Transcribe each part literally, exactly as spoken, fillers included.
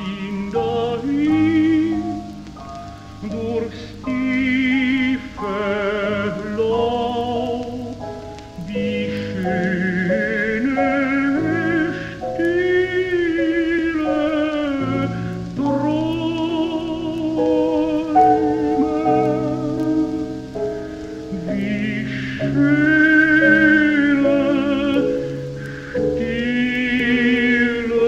gehen dahin durchs tiefe Laub, die schöne, stille Träume, wie schöne, stille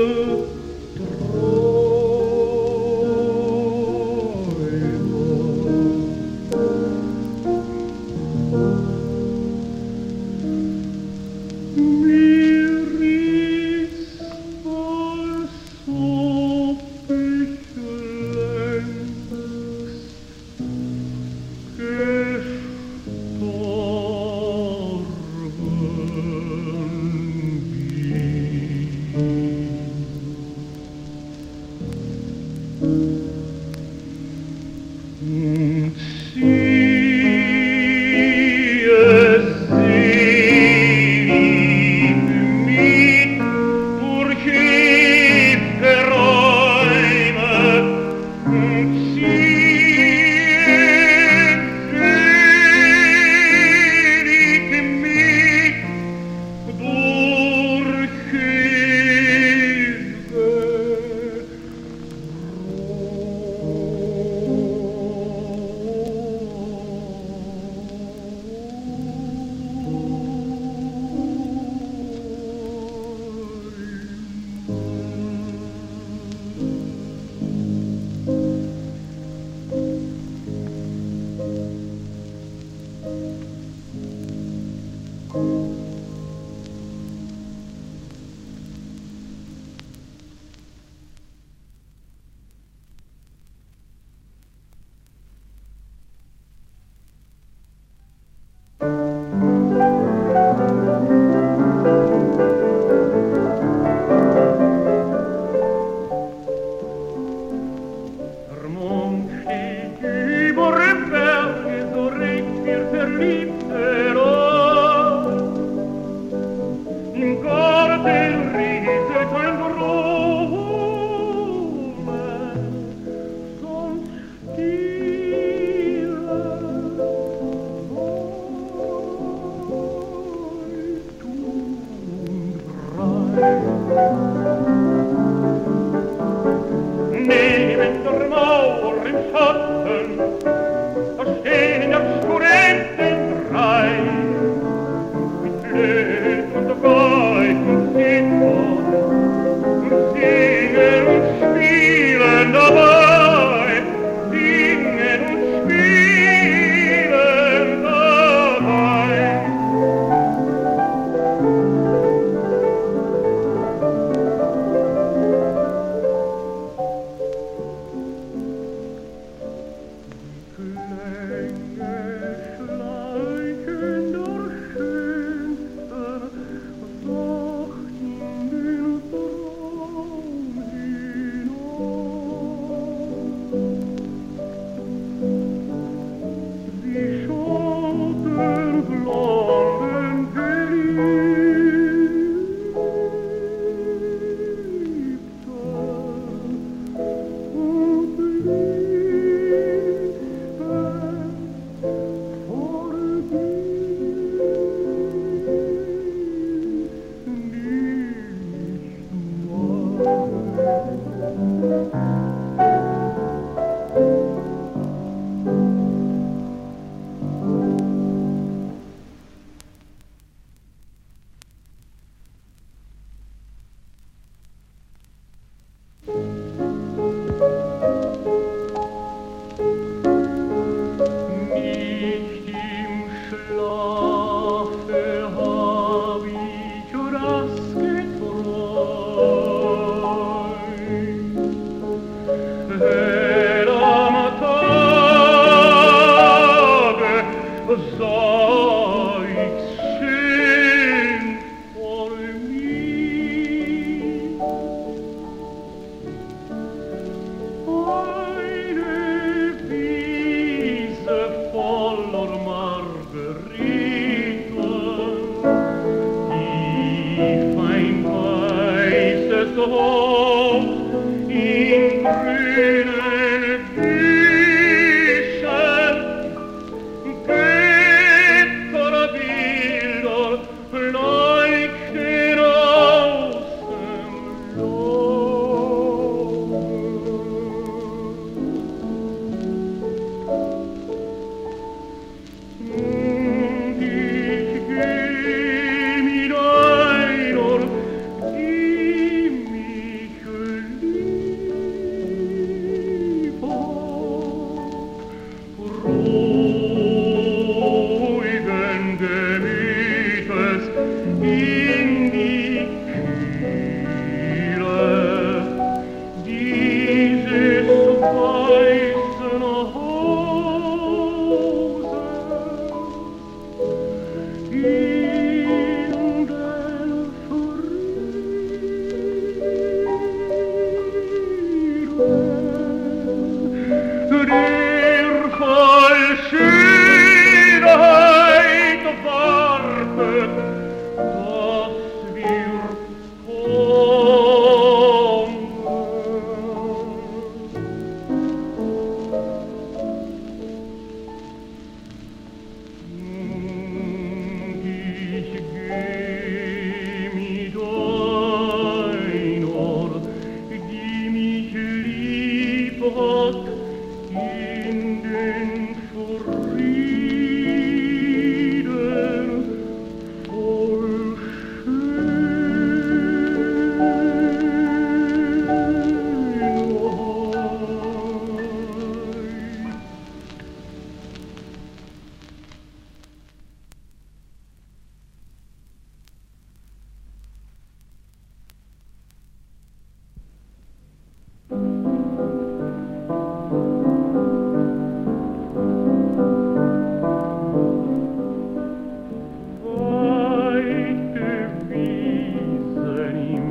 und ziehe selig mit durch ewige Räume und ziehe selig mit durch ewige Der Mond steht über dem Berge, so regt der Verliebte an. Im Garten rieselt ein Blume, sonst stille, weit und breit. Neben der Mauer im Schatten, da stehen Obskurenten drei, mit Flöten und Geig und Zittern, und singen und spielen dabei, singen und spielen dabei. grünen Büschen, Götterbilder leuchten aus dem Laube. Und ich geh mit einer, die mich lieb hat, ruhigen Gemütes in die Kühle dieses weißen Hauses, in den Frieden, der voll Schönheit wartet, dass wir kommen. Und ich geh mit einer, die mich lieb hat, in den Frieden voll Schönheit. Weite Wiesen im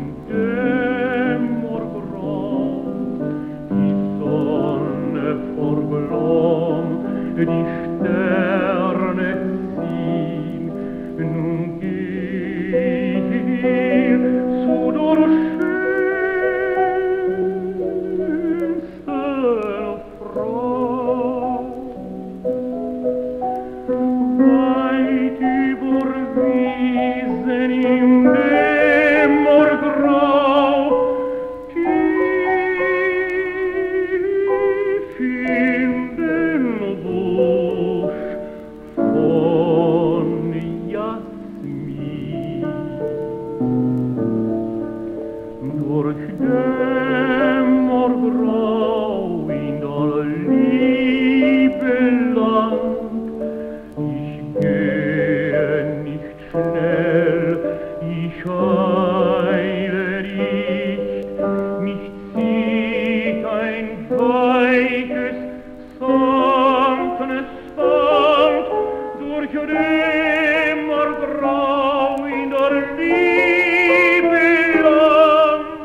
Dämmergrau, die Sonne verglomm, die Sterne ziehen. Nun geh ich zu der schönsten Frau. Weit über Wiesen im Dämmergrau, tief in den Busch von Jasmin. Durch Dämmergrau in der Liebe Land, ich gehe nicht schnell, ich eile nicht, mich zieht ein weiches, samtnes Band durch Dämmergrau in der Liebe Land,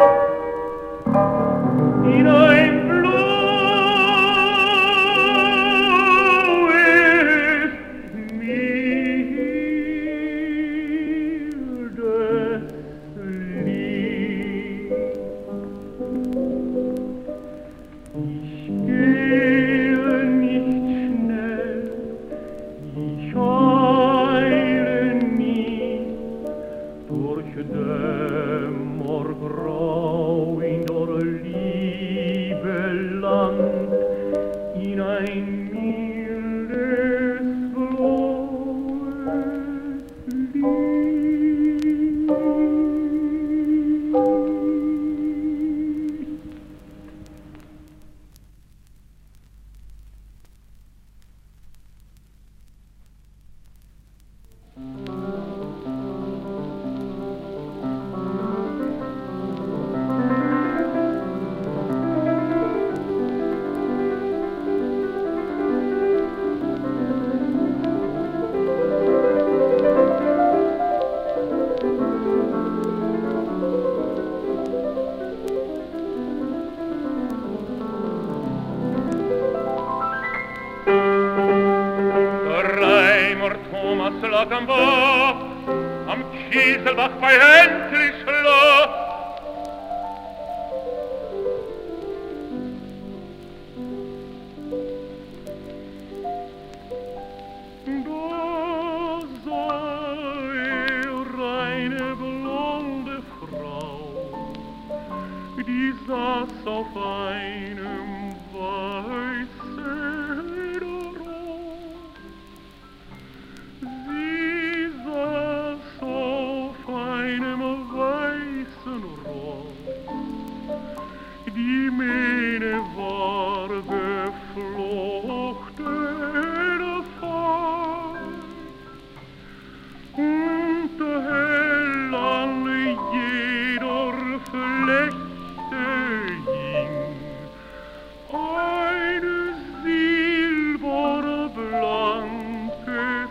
in ein blaues, mildes Lied. Ich gehe nicht schnell, ich eile nicht, durch Dämmergrau in der Liebe Land, in ein mildes, blaues Lied. Thomas-Lackenbach, am Kieselbach bei Hentrichsloh. einem weißen Rock. Sie saß auf einem weißen Rock, die Mähne war geflochten fein, und hell an jeder Flechte hing ein silberblankes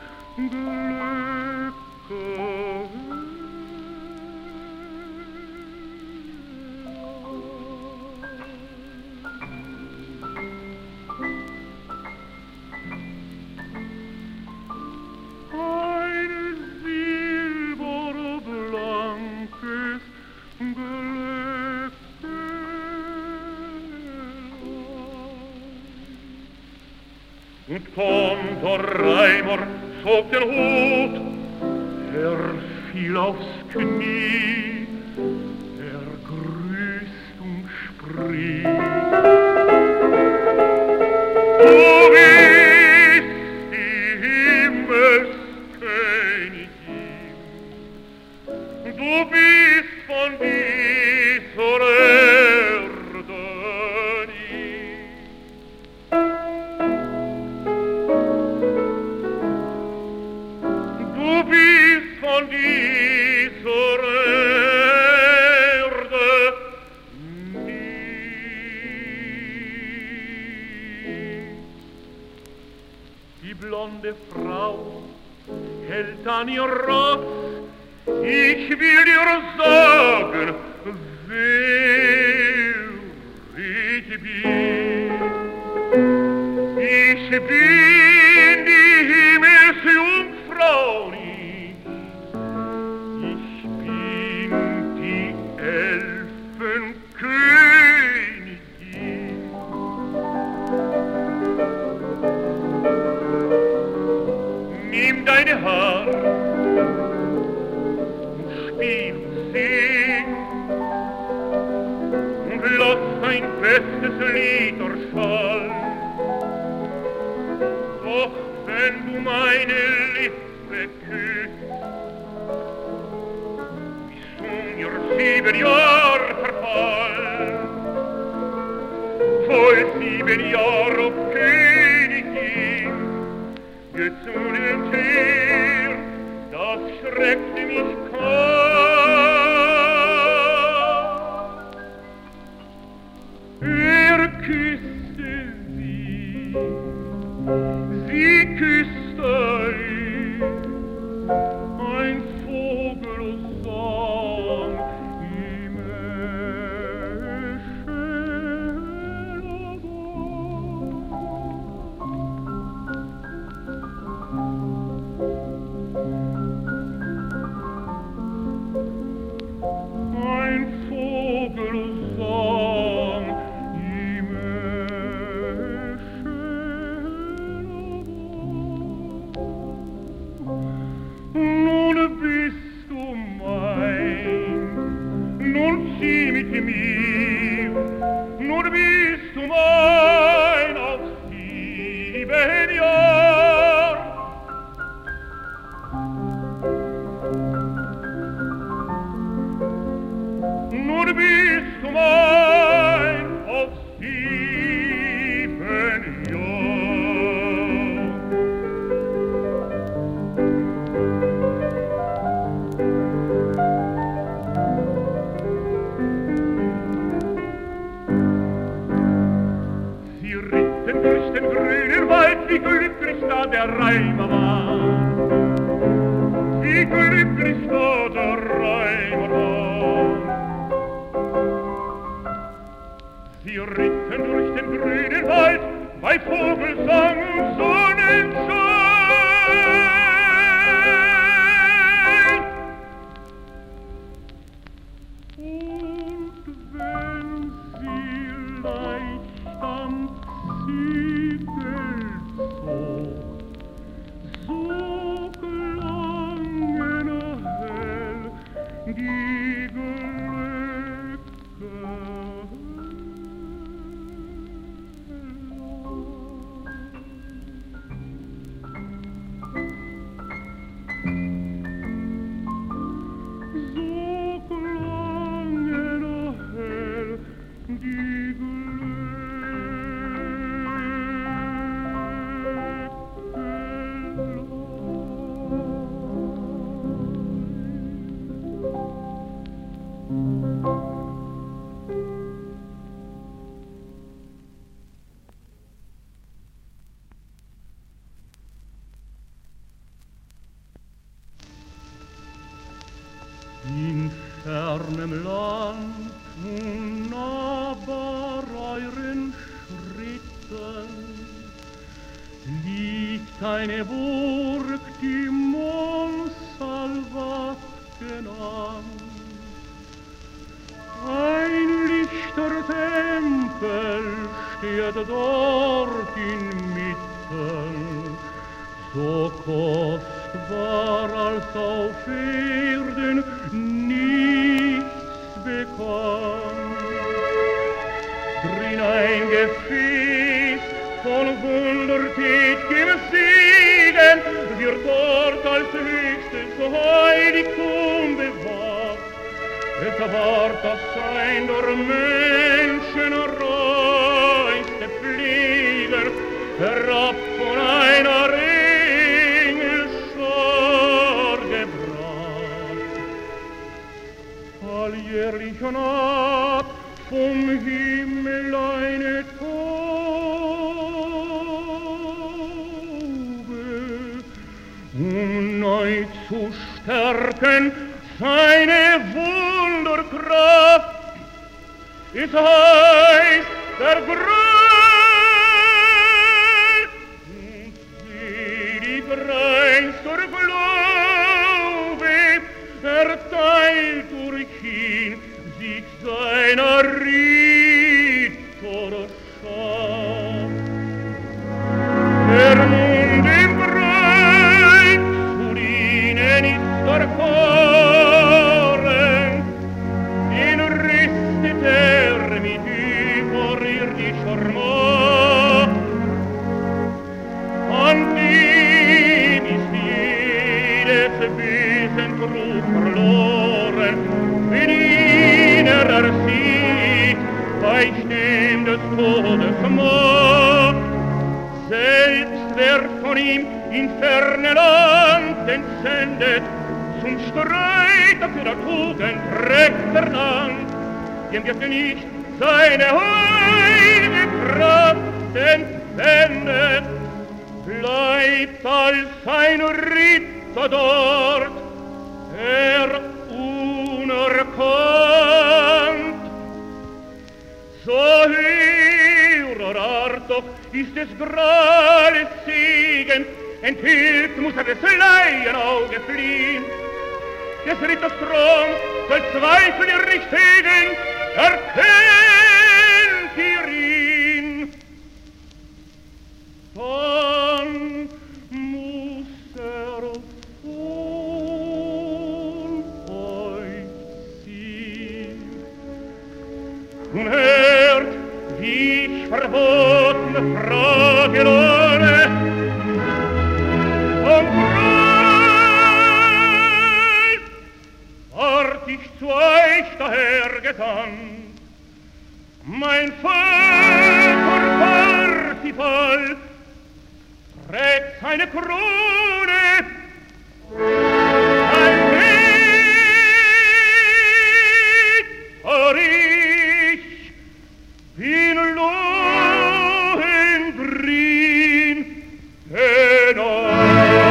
Und kommt der Reimer, zog den Hut, er fiel aufs Knie, er grüßt und spricht. Du bist die Himmelskönigin, du bist von dieser Erde nie. Du bist von dieser Erde nie. Die blonde Frau hält an ihr Ross, ich will dir sagen, wer ich bin. Ich bin die Himmelsjungfrau nicht, ich bin die Elfenkönigin. Nimm deine Hand und spiel und sing und lass ein bestes Lied erschallen. Doch wenn du meine Lippe küsst, bist du mir sieben Jahre verfallen. Voll sieben Jahre, o Königin, gezwungen her, das schreckt mich kaum. Er küsste sie, sie küsste ihn, ein Vogel sang im Ein Vogel sang im Nun bist du mein, nun zieh mit mir, nun bist du mein auf sieben Jahr. Nun bist du mein auf sieben Jahr. Sie ritten durch den grünen Wald, wie glücklich da der Reimer war. Wie glücklich da der Reimer war. Sie ritten durch den grünen Wald, bei Vogelsang und Sonnenschein. Und wenn sie leicht am Ziegel zog, so klangen hell die Glöckchen. seine Burg die Montsalvat genannt. Ein lichter Tempel steht dort inmitten, so kostbar als auf Erden nichts bekannt. Drin ein Gefäß von wundertätigem Segen wird dort als höchstes Heiligtum bewahrt. Es ward das Sein der Menschen reinste Pfleger, herab von einer Engelschar gebracht. Alljährlich naht vom Himmel eine Taube, um neu zu stärken seine Wunderkraft. Es heißt, der Größ und selig reinster Glaube erteilt durch ihn sich seiner Ritterschaft. Der nun dem Breit zu dienen ist erfahren, den rüstet er mit überirdischer Macht. An dem ist jedes Wesentrug verloren, wenn ihn er ersieht, weicht ihm des Todes Macht. Selbst wird von ihm in ferne Land entsendet, zum Streit für der Tugend trägt er Land, dem wird nicht seine heilige Kraft entwendet, bleibt als ein Ritter dort, er unerkannt. So hörer doch ist des Grales Segen, enthüllt muss er des Laienauge fliehen. Des Ritters Thron soll Zweifel ihr nicht hegen, erkennt ihr ihn. Dann muss er von euch ziehen. Nun hört, wie ich verbotene Frage lohne, und breit ward ich zu euch dahergesandt. Mein Vater Parsifal trägt seine Krone, ein Ritter ich bin Lohengrin genannt.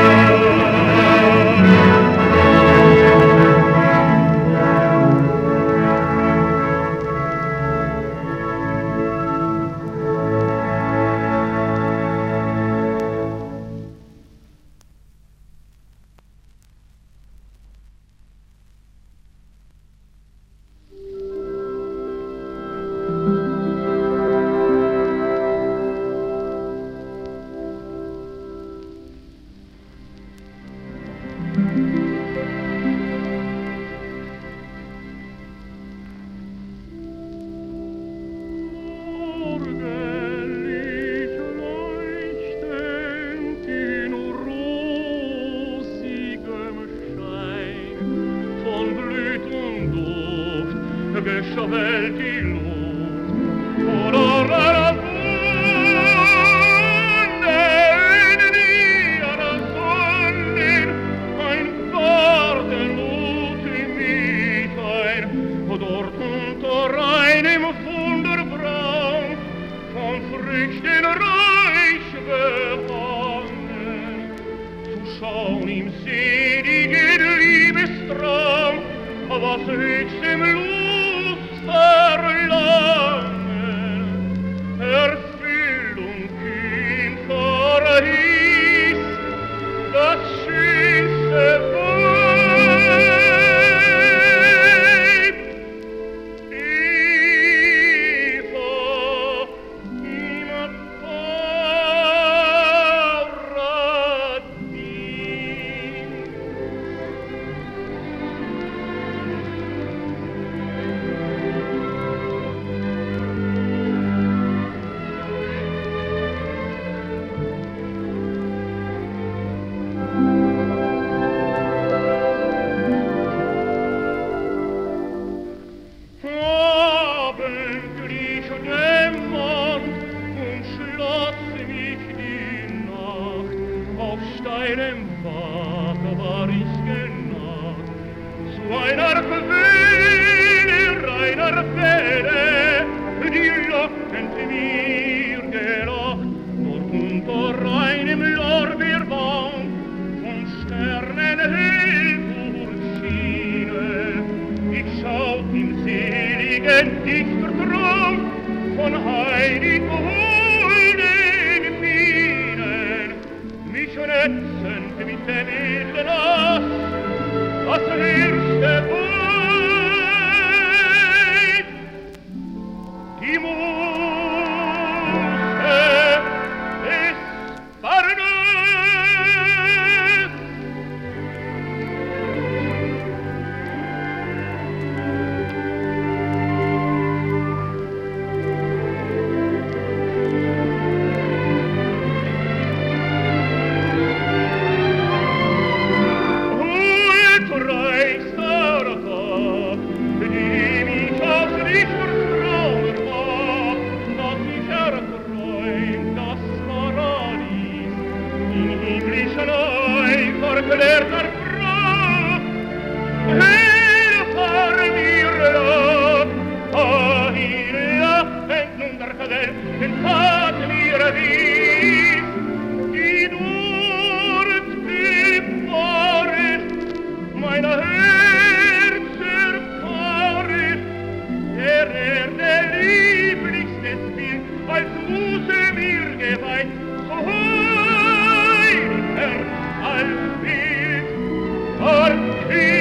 Geschwellt die Luft, oder einer Wunde in ihrer Sonnen, ein Gartenmut in mich ein, dort unter einem Wunderbraun, von Früchten reich behangen, zu schauen im seligen Liebestraum, was höchst im Lust Verlangen, Erfüllung ihm verhieß das Sehne reiner Fälle, die lockend mir gelocht, nur unter einem Lorbeerbaum von Sternen hell durchschienen. Ich schaut im seligen Dichtertraum von heilig holden Mienen, mich netzend mit dem edlen Ass, das erste Weib, die Muse des Barnes. Verklärter Frau, heil far mir la, ah, hier fängt nun der Kadell, den Tat mir wies, die dort bewaret, meine Herzer Paret, der er der lieblichste Bild, als Muse mir geweiht, so heil, Herr, als Bild, als Bild.